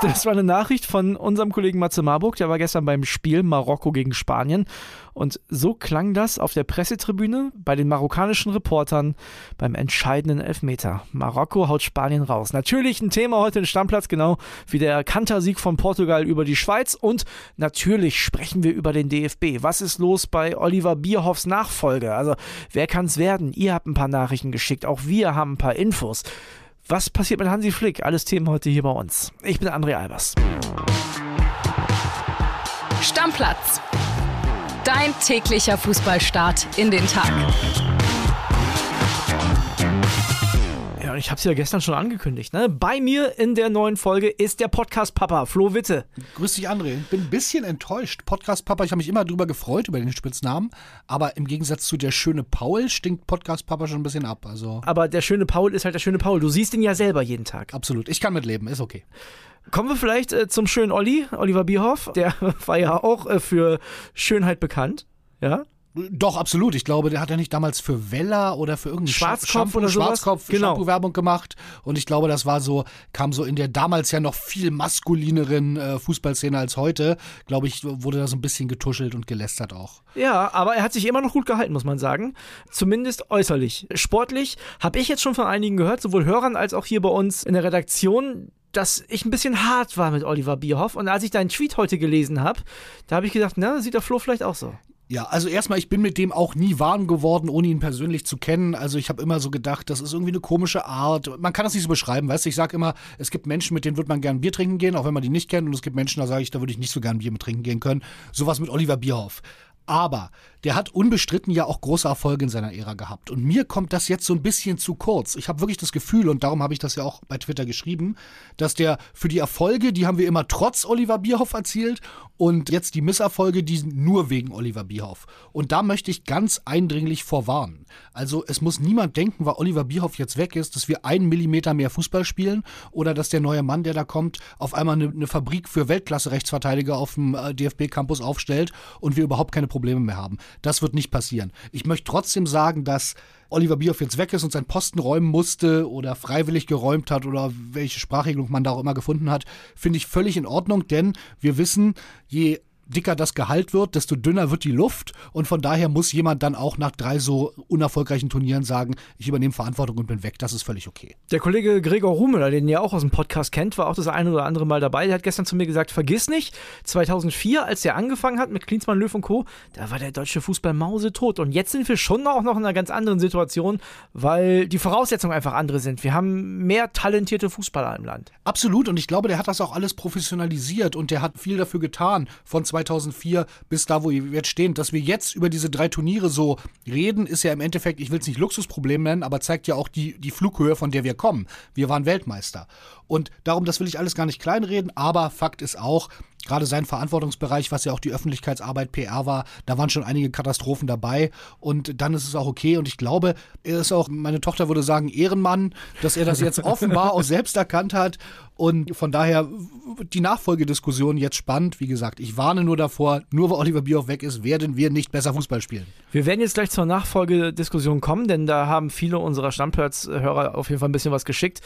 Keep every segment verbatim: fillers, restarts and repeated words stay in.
Das war eine Nachricht von unserem Kollegen Matze Marburg, der war gestern beim Spiel Marokko gegen Spanien. Und so klang das auf der Pressetribüne bei den marokkanischen Reportern beim entscheidenden Elfmeter. Marokko haut Spanien raus. Natürlich ein Thema heute im Stammplatz, genau wie der Kantersieg von Portugal über die Schweiz. Und natürlich sprechen wir über den D F B. Was ist los bei Oliver Bierhoffs Nachfolge? Also wer kann es werden? Ihr habt ein paar Nachrichten geschickt, auch wir haben ein paar Infos. Was passiert mit Hansi Flick? Alles Themen heute hier bei uns. Ich bin André Albers. Stammplatz. Dein täglicher Fußballstart in den Tag. Ja, und ich habe es ja gestern schon angekündigt. Ne? Bei mir in der neuen Folge ist der Podcast-Papa, Flo Witte. Grüß dich, André. Bin ein bisschen enttäuscht. Podcast-Papa, ich habe mich immer drüber gefreut, über den Spitznamen. Aber im Gegensatz zu der schöne Paul stinkt Podcast-Papa schon ein bisschen ab. Also Aber der schöne Paul ist halt der schöne Paul. Du siehst ihn ja selber jeden Tag. Absolut. Ich kann mitleben, ist okay. Kommen wir vielleicht äh, zum schönen Olli, Oliver Bierhoff. Der war ja auch äh, für Schönheit bekannt. Ja. Doch, absolut. Ich glaube, der hat ja nicht damals für Weller oder für irgendeinen Schwarzkopf Shampoo, oder sowas? Schwarzkopf Genau. Shampoo-Werbung gemacht. Und ich glaube, das war so, kam so in der damals ja noch viel maskulineren äh, Fußballszene als heute. Glaube ich, wurde da so ein bisschen getuschelt und gelästert auch. Ja, aber er hat sich immer noch gut gehalten, muss man sagen. Zumindest äußerlich. Sportlich habe ich jetzt schon von einigen gehört, sowohl Hörern als auch hier bei uns in der Redaktion, dass ich ein bisschen hart war mit Oliver Bierhoff. Und als ich deinen Tweet heute gelesen habe, da habe ich gedacht, na, sieht der Flo vielleicht auch so. Ja, also erstmal, ich bin mit dem auch nie warm geworden, ohne ihn persönlich zu kennen. Also ich habe immer so gedacht, das ist irgendwie eine komische Art. Man kann das nicht so beschreiben, weißt du? Ich sage immer, es gibt Menschen, mit denen würde man gern Bier trinken gehen, auch wenn man die nicht kennt. Und es gibt Menschen, da sage ich, da würde ich nicht so gern Bier mit trinken gehen können. Sowas mit Oliver Bierhoff. Aber der hat unbestritten ja auch große Erfolge in seiner Ära gehabt. Und mir kommt das jetzt so ein bisschen zu kurz. Ich habe wirklich das Gefühl, und darum habe ich das ja auch bei Twitter geschrieben, dass der für die Erfolge, die haben wir immer trotz Oliver Bierhoff erzielt, und jetzt die Misserfolge, die sind nur wegen Oliver Bierhoff. Und da möchte ich ganz eindringlich vorwarnen. Also es muss niemand denken, weil Oliver Bierhoff jetzt weg ist, dass wir einen Millimeter mehr Fußball spielen oder dass der neue Mann, der da kommt, auf einmal eine, eine Fabrik für Weltklasse-Rechtsverteidiger auf dem D F B-Campus aufstellt und wir überhaupt keine Probleme mehr haben. Das wird nicht passieren. Ich möchte trotzdem sagen, dass Oliver Bierhoff jetzt weg ist und seinen Posten räumen musste oder freiwillig geräumt hat oder welche Sprachregelung man da auch immer gefunden hat, finde ich völlig in Ordnung, denn wir wissen, je dicker das Gehalt wird, desto dünner wird die Luft und von daher muss jemand dann auch nach drei so unerfolgreichen Turnieren sagen, ich übernehme Verantwortung und bin weg, das ist völlig okay. Der Kollege Gregor Rummeler, den ihr auch aus dem Podcast kennt, war auch das eine oder andere Mal dabei, der hat gestern zu mir gesagt, vergiss nicht, zweitausendvier, als der angefangen hat mit Klinsmann, Löw und Co., da war der deutsche Fußball mausetot und jetzt sind wir schon auch noch in einer ganz anderen Situation, weil die Voraussetzungen einfach andere sind. Wir haben mehr talentierte Fußballer im Land. Absolut, und ich glaube, der hat das auch alles professionalisiert und der hat viel dafür getan, von zweitausendvier bis da, wo wir jetzt stehen. Dass wir jetzt über diese drei Turniere so reden, ist ja im Endeffekt, ich will es nicht Luxusproblem nennen, aber zeigt ja auch die, die Flughöhe, von der wir kommen. Wir waren Weltmeister. Und darum, das will ich alles gar nicht kleinreden, aber Fakt ist auch, gerade sein Verantwortungsbereich, was ja auch die Öffentlichkeitsarbeit P R war, da waren schon einige Katastrophen dabei und dann ist es auch okay und ich glaube, er ist auch, meine Tochter würde sagen, Ehrenmann, dass er das jetzt offenbar auch selbst erkannt hat und von daher die Nachfolgediskussion jetzt spannend. Wie gesagt, ich warne nur davor, nur weil Oliver Bierhoff weg ist, werden wir nicht besser Fußball spielen. Wir werden jetzt gleich zur Nachfolgediskussion kommen, denn da haben viele unserer Stammplatz-Hörer auf jeden Fall ein bisschen was geschickt.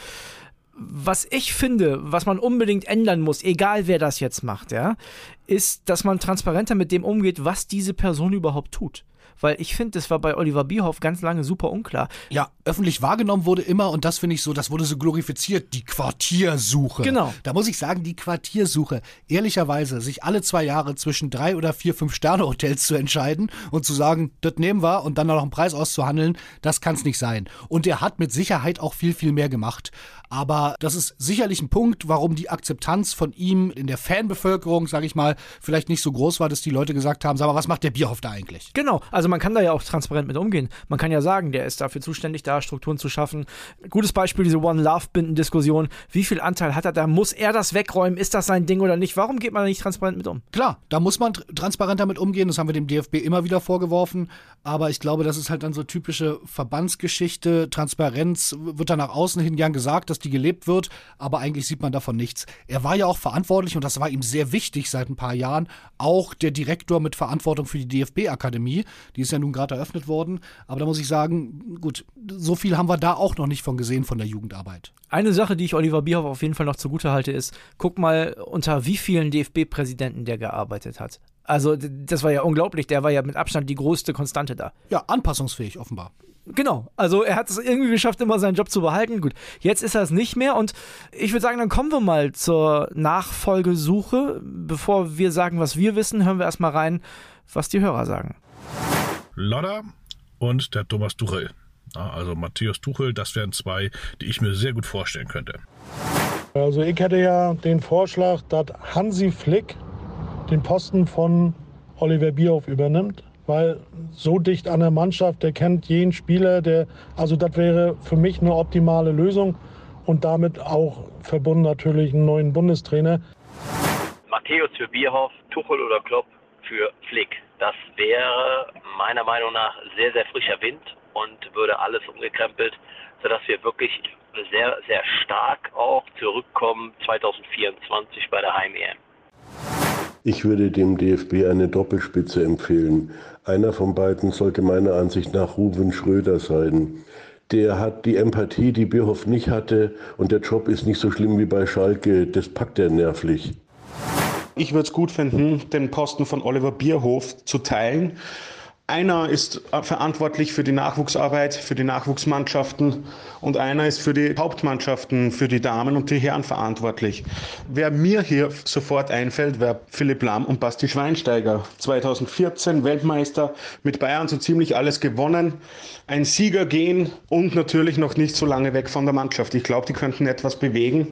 Was ich finde, was man unbedingt ändern muss, egal wer das jetzt macht, ja, ist, dass man transparenter mit dem umgeht, was diese Person überhaupt tut. Weil ich finde, das war bei Oliver Bierhoff ganz lange super unklar. Ja, öffentlich wahrgenommen wurde immer, und das finde ich so, das wurde so glorifiziert, die Quartiersuche. Genau. Da muss ich sagen, die Quartiersuche, ehrlicherweise, sich alle zwei Jahre zwischen drei oder vier, fünf Sterne-Hotels zu entscheiden und zu sagen, das nehmen wir und dann noch einen Preis auszuhandeln, das kann es nicht sein. Und er hat mit Sicherheit auch viel, viel mehr gemacht. Aber das ist sicherlich ein Punkt, warum die Akzeptanz von ihm in der Fanbevölkerung, sage ich mal, vielleicht nicht so groß war, dass die Leute gesagt haben, sag mal, was macht der Bierhoff da eigentlich? Genau, also man kann da ja auch transparent mit umgehen. Man kann ja sagen, der ist dafür zuständig, da Strukturen zu schaffen. Gutes Beispiel, diese One-Love-Binden-Diskussion. Wie viel Anteil hat er da? Muss er das wegräumen? Ist das sein Ding oder nicht? Warum geht man da nicht transparent mit um? Klar, da muss man tr- transparent damit umgehen. Das haben wir dem D F B immer wieder vorgeworfen. Aber ich glaube, das ist halt dann so typische Verbandsgeschichte. Transparenz wird dann nach außen hin gern gesagt, dass die gelebt wird. Aber eigentlich sieht man davon nichts. Er war ja auch verantwortlich, und das war ihm sehr wichtig seit ein paar Jahren, auch der Direktor mit Verantwortung für die D F B-Akademie. Die ist ja nun gerade eröffnet worden. Aber da muss ich sagen, gut, so viel haben wir da auch noch nicht von gesehen von der Jugendarbeit. Eine Sache, die ich Oliver Bierhoff auf jeden Fall noch zugute halte, ist, guck mal, unter wie vielen D F B-Präsidenten der gearbeitet hat. Also das war ja unglaublich, der war ja mit Abstand die größte Konstante da. Ja, anpassungsfähig offenbar. Genau, also er hat es irgendwie geschafft, immer seinen Job zu behalten. Gut, jetzt ist er es nicht mehr und ich würde sagen, dann kommen wir mal zur Nachfolgesuche. Bevor wir sagen, was wir wissen, hören wir erstmal rein, was die Hörer sagen. Lodder und der Thomas Tuchel. Ja, also Matthäus Tuchel, das wären zwei, die ich mir sehr gut vorstellen könnte. Also ich hätte ja den Vorschlag, dass Hansi Flick den Posten von Oliver Bierhoff übernimmt, weil so dicht an der Mannschaft, der kennt jeden Spieler, der, also das wäre für mich eine optimale Lösung und damit auch verbunden natürlich einen neuen Bundestrainer. Matthäus für Bierhoff, Tuchel oder Klopp für Flick. Das wäre meiner Meinung nach sehr, sehr frischer Wind und würde alles umgekrempelt, sodass wir wirklich sehr, sehr stark auch zurückkommen zwanzig vierundzwanzig bei der Heim-E M. Ich würde dem D F B eine Doppelspitze empfehlen. Einer von beiden sollte meiner Ansicht nach Ruven Schröder sein. Der hat die Empathie, die Bierhoff nicht hatte, und der Job ist nicht so schlimm wie bei Schalke. Das packt er nervlich. Ich würde es gut finden, den Posten von Oliver Bierhoff zu teilen. Einer ist verantwortlich für die Nachwuchsarbeit, für die Nachwuchsmannschaften und einer ist für die Hauptmannschaften, für die Damen und die Herren verantwortlich. Wer mir hier sofort einfällt, wäre Philipp Lahm und Basti Schweinsteiger. zwanzig vierzehn Weltmeister, mit Bayern so ziemlich alles gewonnen, ein Sieger gehen und natürlich noch nicht so lange weg von der Mannschaft. Ich glaube, die könnten etwas bewegen.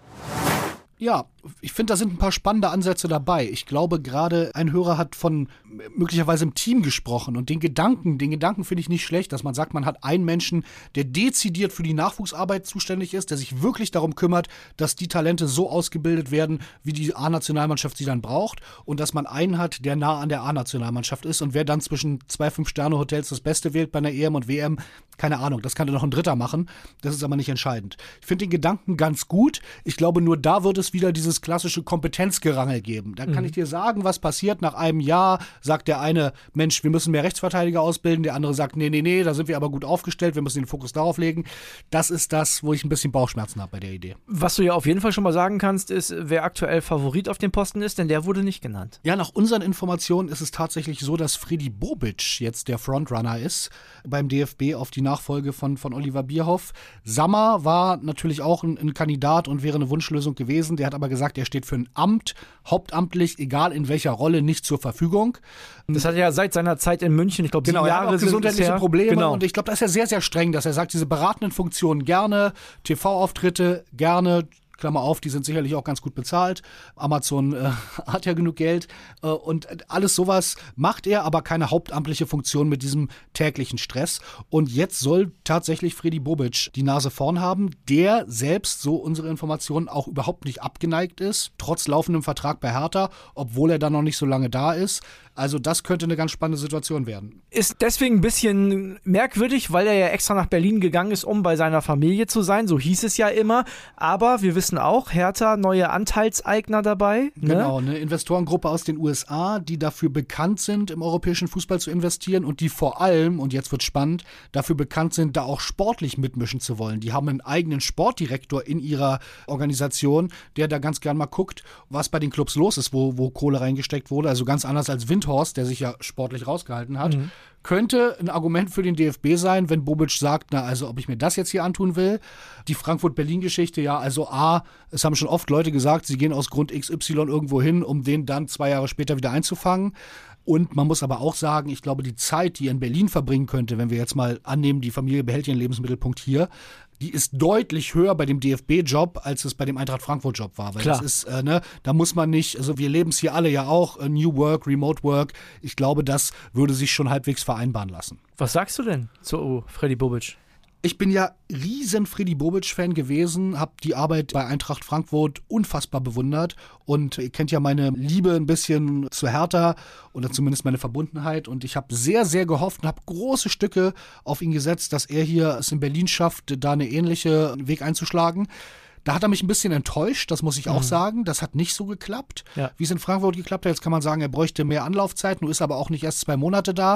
Ja, ich finde, da sind ein paar spannende Ansätze dabei. Ich glaube, gerade ein Hörer hat von möglicherweise im Team gesprochen und den Gedanken, den Gedanken finde ich nicht schlecht, dass man sagt, man hat einen Menschen, der dezidiert für die Nachwuchsarbeit zuständig ist, der sich wirklich darum kümmert, dass die Talente so ausgebildet werden, wie die A-Nationalmannschaft sie dann braucht und dass man einen hat, der nah an der A-Nationalmannschaft ist und wer dann zwischen zwei Fünf-Sterne-Hotels das Beste wählt bei einer E M und W M, keine Ahnung, das kann dann noch ein Dritter machen, das ist aber nicht entscheidend. Ich finde den Gedanken ganz gut, ich glaube, nur da wird es wieder dieses klassische Kompetenzgerangel geben. Da kann mhm. ich dir sagen, was passiert nach einem Jahr, sagt der eine, Mensch, wir müssen mehr Rechtsverteidiger ausbilden, der andere sagt, nee, nee, nee, da sind wir aber gut aufgestellt, wir müssen den Fokus darauf legen. Das ist das, wo ich ein bisschen Bauchschmerzen habe bei der Idee. Was du ja auf jeden Fall schon mal sagen kannst, ist, wer aktuell Favorit auf dem Posten ist, denn der wurde nicht genannt. Ja, nach unseren Informationen ist es tatsächlich so, dass Fredi Bobic jetzt der Frontrunner ist beim D F B auf die Nachfolge von, von Oliver Bierhoff. Sammer war natürlich auch ein, ein Kandidat und wäre eine Wunschlösung gewesen. Der hat aber gesagt, er steht für ein Amt, hauptamtlich, egal in welcher Rolle, nicht zur Verfügung. Das hat er ja seit seiner Zeit in München, ich glaube, genau, sieben er Jahre hat auch gesundheitliche bisher. Probleme Genau. Und ich glaube, da ist er sehr, sehr streng, dass er sagt, diese beratenden Funktionen gerne, T V-Auftritte gerne, Klammer auf, die sind sicherlich auch ganz gut bezahlt. Amazon äh, hat ja genug Geld äh, und alles sowas macht er, aber keine hauptamtliche Funktion mit diesem täglichen Stress. Und jetzt soll tatsächlich Fredi Bobic die Nase vorn haben, der selbst, so unsere Informationen, auch überhaupt nicht abgeneigt ist, trotz laufendem Vertrag bei Hertha, obwohl er da noch nicht so lange da ist. Also das könnte eine ganz spannende Situation werden. Ist deswegen ein bisschen merkwürdig, weil er ja extra nach Berlin gegangen ist, um bei seiner Familie zu sein. So hieß es ja immer. Aber wir wissen auch, Hertha, neue Anteilseigner dabei. Ne? Genau, eine Investorengruppe aus den U S A, die dafür bekannt sind, im europäischen Fußball zu investieren und die vor allem, und jetzt wird spannend, dafür bekannt sind, da auch sportlich mitmischen zu wollen. Die haben einen eigenen Sportdirektor in ihrer Organisation, der da ganz gern mal guckt, was bei den Clubs los ist, wo, wo Kohle reingesteckt wurde. Also ganz anders als Windhorst, der sich ja sportlich rausgehalten hat. Mhm. Könnte ein Argument für den D F B sein, wenn Bobic sagt, na also ob ich mir das jetzt hier antun will. Die Frankfurt-Berlin-Geschichte, ja, also A, es haben schon oft Leute gesagt, sie gehen aus Grund X Y irgendwo hin, um den dann zwei Jahre später wieder einzufangen. Und man muss aber auch sagen, ich glaube, die Zeit, die er in Berlin verbringen könnte, wenn wir jetzt mal annehmen, die Familie behält ihren Lebensmittelpunkt hier, die ist deutlich höher bei dem D F B-Job, als es bei dem Eintracht Frankfurt-Job war. Weil Klar. das ist, äh, ne, da muss man nicht, also wir leben es hier alle ja auch, äh, New Work, Remote Work. Ich glaube, das würde sich schon halbwegs vereinbaren lassen. Was sagst du denn zu Fredi Bobic? Ich bin ja riesen Fredi Bobic-Fan gewesen, habe die Arbeit bei Eintracht Frankfurt unfassbar bewundert und ihr kennt ja meine Liebe ein bisschen zu Hertha oder zumindest meine Verbundenheit und ich habe sehr, sehr gehofft und habe große Stücke auf ihn gesetzt, dass er hier es in Berlin schafft, da eine ähnliche Weg einzuschlagen. Da hat er mich ein bisschen enttäuscht, das muss ich auch mhm. sagen. Das hat nicht so geklappt, ja. wie es in Frankfurt geklappt hat. Jetzt kann man sagen, er bräuchte mehr Anlaufzeit, nun ist aber auch nicht erst zwei Monate da.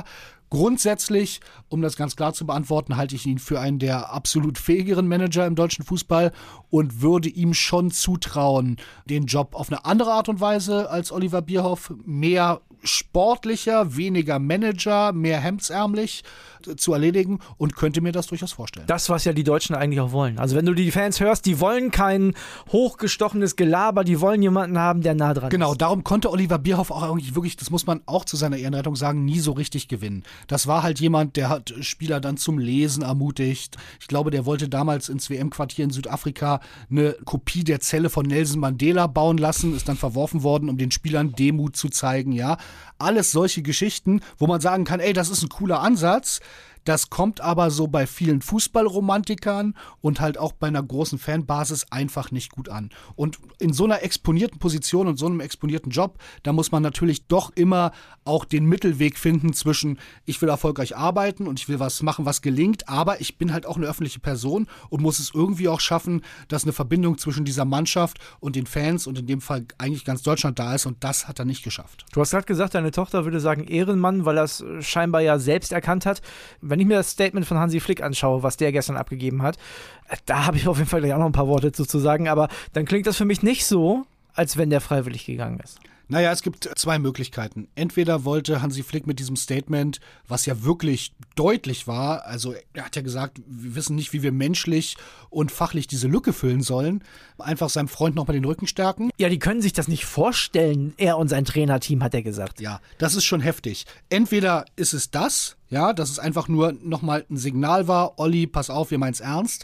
Grundsätzlich, um das ganz klar zu beantworten, halte ich ihn für einen der absolut fähigeren Manager im deutschen Fußball und würde ihm schon zutrauen, den Job auf eine andere Art und Weise als Oliver Bierhoff, mehr sportlicher, weniger Manager, mehr hemdsärmlich zu erledigen und könnte mir das durchaus vorstellen. Das, was ja die Deutschen eigentlich auch wollen. Also wenn du die Fans hörst, die wollen kein hochgestochenes Gelaber, die wollen jemanden haben, der nah dran Genau, ist. darum konnte Oliver Bierhoff auch eigentlich wirklich, das muss man auch zu seiner Ehrenrettung sagen, nie so richtig gewinnen. Das war halt jemand, der hat Spieler dann zum Lesen ermutigt. Ich glaube, der wollte damals ins W M-Quartier in Südafrika eine Kopie der Zelle von Nelson Mandela bauen lassen, ist dann verworfen worden, um den Spielern Demut zu zeigen, ja. Alles solche Geschichten, wo man sagen kann, ey, das ist ein cooler Ansatz. Das kommt aber so bei vielen Fußballromantikern und halt auch bei einer großen Fanbasis einfach nicht gut an. Und in so einer exponierten Position und so einem exponierten Job, da muss man natürlich doch immer auch den Mittelweg finden zwischen, ich will erfolgreich arbeiten und ich will was machen, was gelingt, aber ich bin halt auch eine öffentliche Person und muss es irgendwie auch schaffen, dass eine Verbindung zwischen dieser Mannschaft und den Fans und in dem Fall eigentlich ganz Deutschland da ist, und das hat er nicht geschafft. Du hast gerade gesagt, deine Tochter würde sagen Ehrenmann, weil er es scheinbar ja selbst erkannt hat. Wenn ich mir das Statement von Hansi Flick anschaue, was der gestern abgegeben hat, da habe ich auf jeden Fall gleich auch noch ein paar Worte zu, zu sagen, aber dann klingt das für mich nicht so, als wenn der freiwillig gegangen ist. Naja, es gibt zwei Möglichkeiten. Entweder wollte Hansi Flick mit diesem Statement, was ja wirklich deutlich war, also er hat ja gesagt, wir wissen nicht, wie wir menschlich und fachlich diese Lücke füllen sollen, einfach seinem Freund nochmal den Rücken stärken. Ja, die können sich das nicht vorstellen, er und sein Trainerteam, hat er gesagt. Ja, das ist schon heftig. Entweder ist es das, ja, dass es einfach nur nochmal ein Signal war, Olli, pass auf, wir meinen's ernst.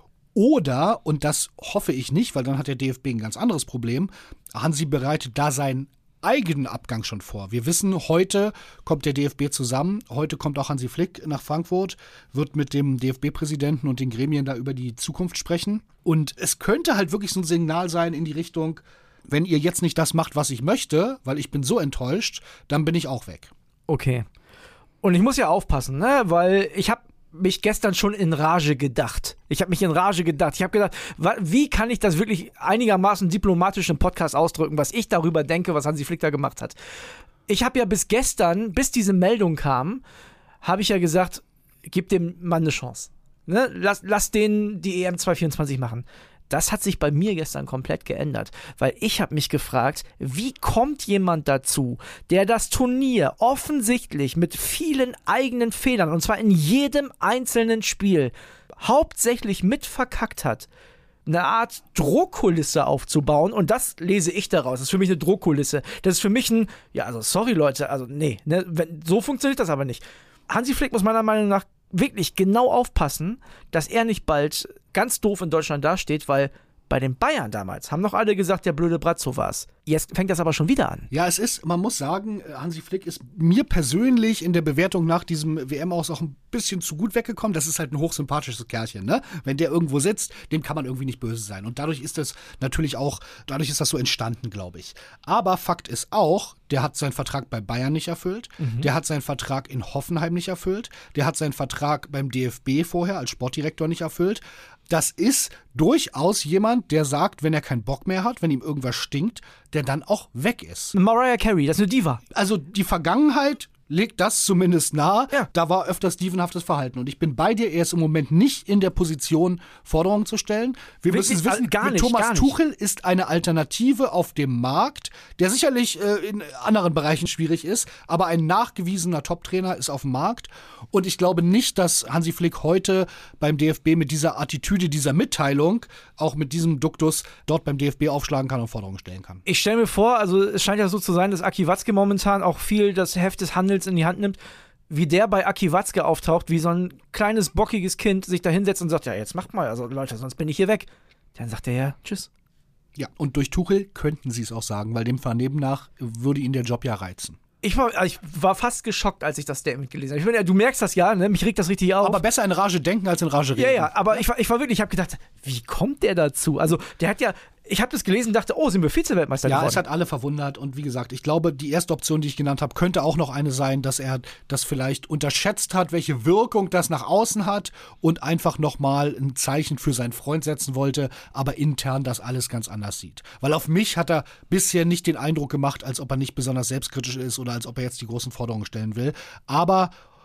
Oder, und das hoffe ich nicht, weil dann hat der D F B ein ganz anderes Problem, Hansi bereitet da seinen eigenen Abgang schon vor. Wir wissen, heute kommt der D F B zusammen, heute kommt auch Hansi Flick nach Frankfurt, wird mit dem D F B-Präsidenten und den Gremien da über die Zukunft sprechen. Und es könnte halt wirklich so ein Signal sein in die Richtung, wenn ihr jetzt nicht das macht, was ich möchte, weil ich bin so enttäuscht, dann bin ich auch weg. Okay. Und ich muss ja aufpassen, ne, weil ich habe mich gestern schon in Rage gedacht. Ich habe mich in Rage gedacht. Ich habe gedacht, wie kann ich das wirklich einigermaßen diplomatisch im Podcast ausdrücken, was ich darüber denke, was Hansi Flick da gemacht hat. Ich habe ja bis gestern, bis diese Meldung kam, habe ich ja gesagt, gib dem Mann eine Chance. Ne? Lass, lass den die E M zwanzig vierundzwanzig machen. Das hat sich bei mir gestern komplett geändert, weil ich habe mich gefragt, wie kommt jemand dazu, der das Turnier offensichtlich mit vielen eigenen Fehlern, und zwar in jedem einzelnen Spiel, hauptsächlich mit verkackt hat, eine Art Drohkulisse aufzubauen, und das lese ich daraus. Das ist für mich eine Drohkulisse. Das ist für mich ein, ja, also sorry Leute, also nee, ne, wenn, so funktioniert das aber nicht. Hansi Flick muss meiner Meinung nach wirklich genau aufpassen, dass er nicht bald ganz doof in Deutschland dasteht, weil bei den Bayern damals haben noch alle gesagt, der blöde Brazzo war's. Jetzt fängt das aber schon wieder an. Ja, es ist, man muss sagen, Hansi Flick ist mir persönlich in der Bewertung nach diesem W M-Aus auch ein bisschen zu gut weggekommen. Das ist halt ein hochsympathisches Kerlchen, ne? Wenn der irgendwo sitzt, dem kann man irgendwie nicht böse sein. Und dadurch ist das natürlich auch, dadurch ist das so entstanden, glaube ich. Aber Fakt ist auch, der hat seinen Vertrag bei Bayern nicht erfüllt. Mhm. Der hat seinen Vertrag in Hoffenheim nicht erfüllt. Der hat seinen Vertrag beim D F B vorher als Sportdirektor nicht erfüllt. Das ist durchaus jemand, der sagt, wenn er keinen Bock mehr hat, wenn ihm irgendwas stinkt, der dann auch weg ist. Mariah Carey, das ist eine Diva. Also die Vergangenheit legt das zumindest nahe. Ja. Da war öfters dievenhaftes Verhalten. Und ich bin bei dir, er ist im Moment nicht in der Position, Forderungen zu stellen. Wir Wirklich, müssen wissen, gar nicht, Thomas gar nicht. Tuchel ist eine Alternative auf dem Markt, der sicherlich äh, in anderen Bereichen schwierig ist, aber ein nachgewiesener Top-Trainer ist auf dem Markt. Und ich glaube nicht, dass Hansi Flick heute beim D F B mit dieser Attitüde, dieser Mitteilung, auch mit diesem Duktus dort beim D F B aufschlagen kann und Forderungen stellen kann. Ich stelle mir vor, also es scheint ja so zu sein, dass Aki Watzke momentan auch viel das Heft des Handels in die Hand nimmt, wie der bei Aki Watzke auftaucht, wie so ein kleines, bockiges Kind sich da hinsetzt und sagt, ja, jetzt macht mal, also Leute, sonst bin ich hier weg. Dann sagt er ja, tschüss. Ja, und durch Tuchel könnten sie es auch sagen, weil dem Vernehmen nach würde ihn der Job ja reizen. Ich war, ich war fast geschockt, als ich das Statement gelesen habe. Ich meine, du merkst das ja, ne? Mich regt das richtig auf. Aber besser in Rage denken als in Rage reden. Ja, ja, aber ich war, ich war wirklich, ich habe gedacht, wie kommt der dazu? Also, der hat ja, ich habe das gelesen und dachte, oh, sind wir Vize-Weltmeister geworden? Ja, es hat alle verwundert und wie gesagt, ich glaube, die erste Option, die ich genannt habe, könnte auch noch eine sein, dass er das vielleicht unterschätzt hat, welche Wirkung das nach außen hat und einfach nochmal ein Zeichen für seinen Freund setzen wollte, aber intern das alles ganz anders sieht. Weil auf mich hat er bisher nicht den Eindruck gemacht, als ob er nicht besonders selbstkritisch ist oder als ob er jetzt die großen Forderungen stellen will. Aber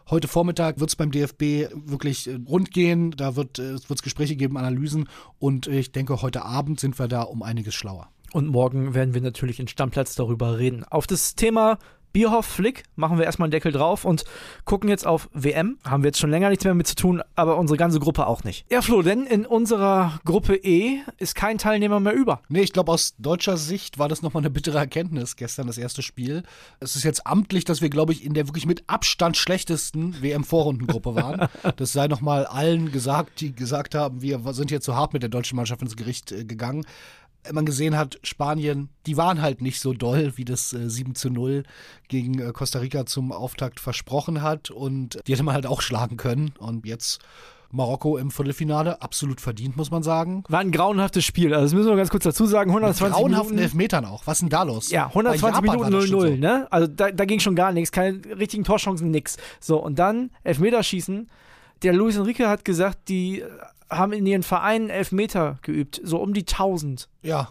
Heute Vormittag wird es beim D F B wirklich äh, rund gehen. Da wird es äh, Gespräche geben, Analysen. Und äh, ich denke, heute Abend sind wir da um einiges schlauer. Und morgen werden wir natürlich in Stammplatz darüber reden. Auf das Thema Bierhoff, Flick machen wir erstmal einen Deckel drauf und gucken jetzt auf W M. Haben wir jetzt schon länger nichts mehr mit zu tun, aber unsere ganze Gruppe auch nicht. Ja, Flo, denn in unserer Gruppe E ist kein Teilnehmer mehr über. Nee, ich glaube, aus deutscher Sicht war das nochmal eine bittere Erkenntnis gestern, das erste Spiel. Es ist jetzt amtlich, dass wir, glaube ich, in der wirklich mit Abstand schlechtesten W M-Vorrundengruppe waren. Das sei nochmal allen gesagt, die gesagt haben, wir sind hier zu hart mit der deutschen Mannschaft ins Gericht äh, gegangen. Man gesehen hat, Spanien, die waren halt nicht so doll, wie das äh, sieben zu null gegen äh, Costa Rica zum Auftakt versprochen hat. Und die hätte man halt auch schlagen können. Und jetzt Marokko im Viertelfinale, absolut verdient, muss man sagen. War ein grauenhaftes Spiel, also das müssen wir ganz kurz dazu sagen. hundertzwanzig Mit grauenhaften Minuten. Elfmetern auch. Was ist denn da los? Ja, hundertzwanzig Minuten null null, so. Ne? Also da, da ging schon gar nichts, keine richtigen Torchancen, nix. So, und dann Elfmeterschießen. Der Luis Enrique hat gesagt, die haben in ihren Vereinen Elfmeter geübt, so um die tausend. Ja,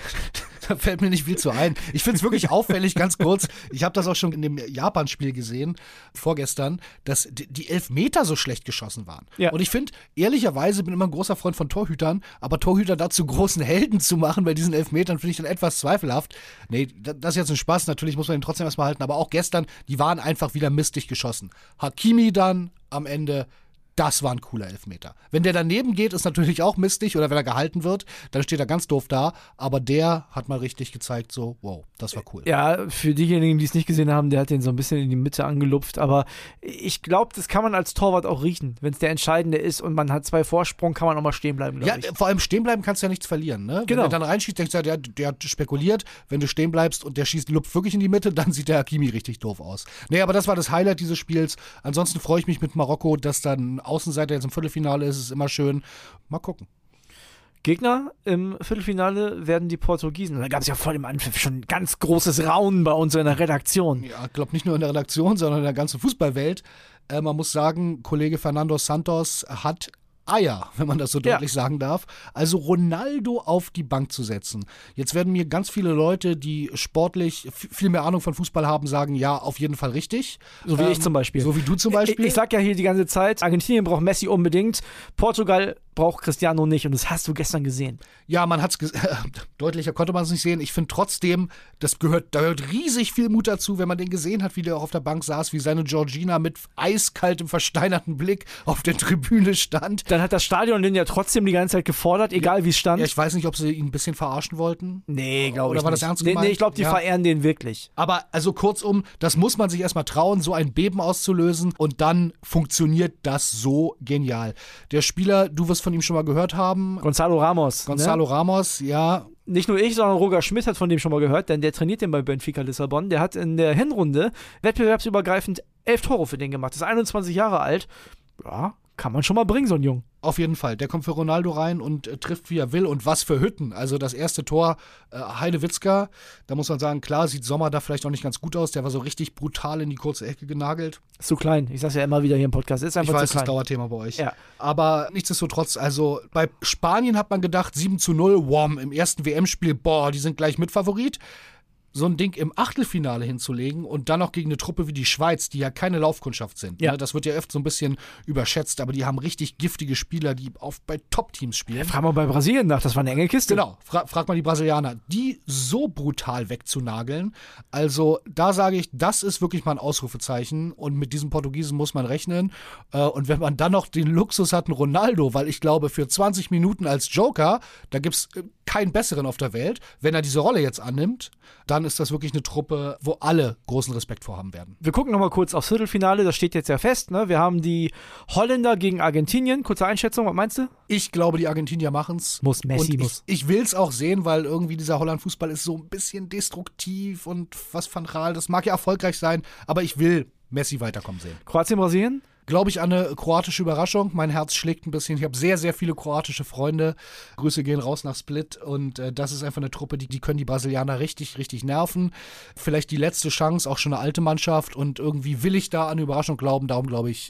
da fällt mir nicht viel zu ein. Ich finde es wirklich auffällig, ganz kurz, ich habe das auch schon in dem Japan-Spiel gesehen, vorgestern, dass die Elfmeter so schlecht geschossen waren. Ja. Und ich finde, ehrlicherweise bin ich immer ein großer Freund von Torhütern, aber Torhüter dazu großen Helden zu machen bei diesen Elfmetern, finde ich dann etwas zweifelhaft. Nee, das ist jetzt ein Spaß, natürlich muss man ihn trotzdem erstmal halten, aber auch gestern, die waren einfach wieder mistig geschossen. Hakimi dann am Ende, das war ein cooler Elfmeter. Wenn der daneben geht, ist natürlich auch mistig, oder wenn er gehalten wird, dann steht er ganz doof da, aber der hat mal richtig gezeigt, so, wow, das war cool. Ja, für diejenigen, die es nicht gesehen haben, der hat den so ein bisschen in die Mitte angelupft, aber ich glaube, das kann man als Torwart auch riechen, wenn es der Entscheidende ist und man hat zwei Vorsprung, kann man auch mal stehen bleiben, Ja, ich. vor allem stehen bleiben kannst du ja nichts verlieren, ne? Genau. Wenn der dann reinschießt, denkst du ja, der, der hat spekuliert, wenn du stehen bleibst und der schießt, lupft wirklich in die Mitte, dann sieht der Hakimi richtig doof aus. Nee, aber das war das Highlight dieses Spiels. Ansonsten freue ich mich mit Marokko, dass dann ein Außenseiter jetzt im Viertelfinale ist, ist immer schön. Mal gucken. Gegner im Viertelfinale werden die Portugiesen. Da gab es ja vor dem Anpfiff schon ein ganz großes Raunen bei uns in der Redaktion. Ja, ich glaube nicht nur in der Redaktion, sondern in der ganzen Fußballwelt. Äh, man muss sagen, Kollege Fernando Santos hat Eier, wenn man das so deutlich ja. sagen darf. Also Ronaldo auf die Bank zu setzen. Jetzt werden mir ganz viele Leute, die sportlich viel mehr Ahnung von Fußball haben, sagen, ja, auf jeden Fall richtig. So wie ähm, ich zum Beispiel. So wie du zum Beispiel. Ich, ich sag ja hier die ganze Zeit, Argentinien braucht Messi unbedingt, Portugal braucht Cristiano nicht und das hast du gestern gesehen. Ja, man hat es, äh, deutlicher konnte man es nicht sehen. Ich finde trotzdem, das gehört, da gehört riesig viel Mut dazu, wenn man den gesehen hat, wie der auch auf der Bank saß, wie seine Georgina mit eiskaltem, versteinerten Blick auf der Tribüne stand. Dann hat das Stadion den ja trotzdem die ganze Zeit gefordert, egal wie es stand. Ja, ich weiß nicht, ob sie ihn ein bisschen verarschen wollten. Nee, glaube ich Oder war nicht. das ernst nee, gemeint? Nee, ich glaube, die ja. verehren den wirklich. Aber also kurzum, das muss man sich erstmal trauen, so ein Beben auszulösen und dann funktioniert das so genial. Der Spieler, du wirst von ihm schon mal gehört haben. Gonzalo Ramos. Gonzalo ne? Ramos, ja. Nicht nur ich, sondern Roger Schmidt hat von dem schon mal gehört, denn der trainiert den bei Benfica Lissabon. Der hat in der Hinrunde wettbewerbsübergreifend elf Tore für den gemacht. Ist einundzwanzig Jahre alt. Ja, kann man schon mal bringen, so ein Jung. Auf jeden Fall. Der kommt für Ronaldo rein und äh, trifft, wie er will. Und was für Hütten. Also das erste Tor, äh, Heidewitzka, da muss man sagen, klar, sieht Sommer da vielleicht auch nicht ganz gut aus. Der war so richtig brutal in die kurze Ecke genagelt. Ist zu klein. Ich sag's ja immer wieder hier im Podcast. Ist einfach ich weiß, zu klein. Das Dauerthema bei euch. Ja. Aber nichtsdestotrotz, also bei Spanien hat man gedacht, sieben zu null, wom, im ersten W M-Spiel, boah, die sind gleich Mitfavorit. So ein Ding im Achtelfinale hinzulegen und dann noch gegen eine Truppe wie die Schweiz, die ja keine Laufkundschaft sind. Ja. Ne? Das wird ja oft so ein bisschen überschätzt, aber die haben richtig giftige Spieler, die auf, bei Top-Teams spielen. Ja, frag mal bei Brasilien nach, das war eine enge Kiste. Genau, fra- frag mal die Brasilianer. Die so brutal wegzunageln, also da sage ich, das ist wirklich mal ein Ausrufezeichen und mit diesen Portugiesen muss man rechnen. Äh, und wenn man dann noch den Luxus hat, einen Ronaldo, weil ich glaube, für zwanzig Minuten als Joker, da gibt es keinen besseren auf der Welt, wenn er diese Rolle jetzt annimmt, dann ist das wirklich eine Truppe, wo alle großen Respekt vorhaben werden. Wir gucken nochmal kurz aufs Viertelfinale, das steht jetzt ja fest. Ne? Wir haben die Holländer gegen Argentinien. Kurze Einschätzung, was meinst du? Ich glaube, die Argentinier machen es. Muss, Messi und muss. Ich, ich will es auch sehen, weil irgendwie dieser Holland-Fußball ist so ein bisschen destruktiv und was Van Gaal, das mag ja erfolgreich sein, aber ich will Messi weiterkommen sehen. Kroatien, Brasilien? Glaube ich, an eine kroatische Überraschung. Mein Herz schlägt ein bisschen. Ich habe sehr, sehr viele kroatische Freunde. Grüße gehen raus nach Split. Und äh, das ist einfach eine Truppe, die, die können die Brasilianer richtig, richtig nerven. Vielleicht die letzte Chance, auch schon eine alte Mannschaft. Und irgendwie will ich da an eine Überraschung glauben. Darum glaube ich,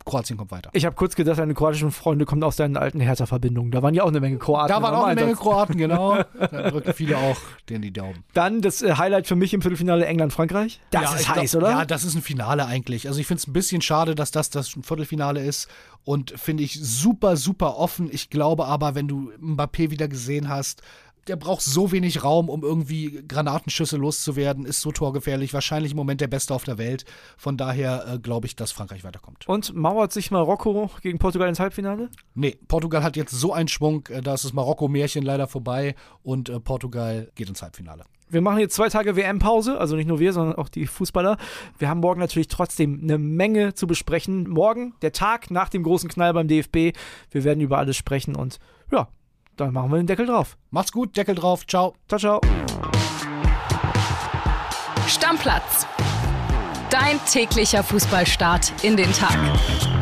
Kroatien kommt weiter. Ich habe kurz gedacht, deine kroatischen Freunde kommen aus deinen alten Hertha-Verbindungen. Da waren ja auch eine Menge Kroaten. Da waren auch eine Menge Kroaten, genau. Da drücken viele auch denen die Daumen. Dann das äh, Highlight für mich im Viertelfinale England-Frankreich. Das ja, ist glaub, heiß, oder? Ja, das ist ein Finale eigentlich. Also ich finde es ein bisschen schade, dass das das Viertelfinale ist und finde ich super, super offen. Ich glaube aber, wenn du Mbappé wieder gesehen hast, der braucht so wenig Raum, um irgendwie Granatenschüsse loszuwerden, ist so torgefährlich, wahrscheinlich im Moment der Beste auf der Welt. Von daher äh, glaube ich, dass Frankreich weiterkommt. Und mauert sich Marokko gegen Portugal ins Halbfinale? Nee, Portugal hat jetzt so einen Schwung, äh, da ist das Marokko-Märchen leider vorbei und äh, Portugal geht ins Halbfinale. Wir machen jetzt zwei Tage W M-Pause, also nicht nur wir, sondern auch die Fußballer. Wir haben morgen natürlich trotzdem eine Menge zu besprechen. Morgen, der Tag nach dem großen Knall beim D F B. Wir werden über alles sprechen und ja, dann machen wir den Deckel drauf. Macht's gut, Deckel drauf. Ciao. Ciao, ciao. Stammplatz. Dein täglicher Fußballstart in den Tag.